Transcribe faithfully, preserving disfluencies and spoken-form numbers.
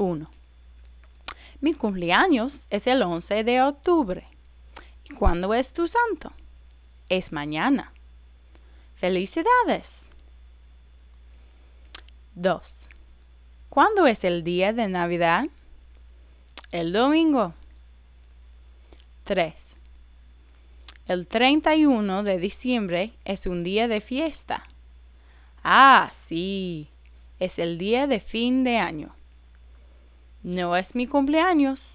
uno. Mi cumpleaños es el once de octubre. ¿Y cuándo es tu santo? Es mañana. ¡Felicidades! dos. ¿Cuándo es el día de Navidad? El domingo. tres. El treinta y uno de diciembre es un día de fiesta. Ah, sí, es el día de fin de año. No es mi cumpleaños.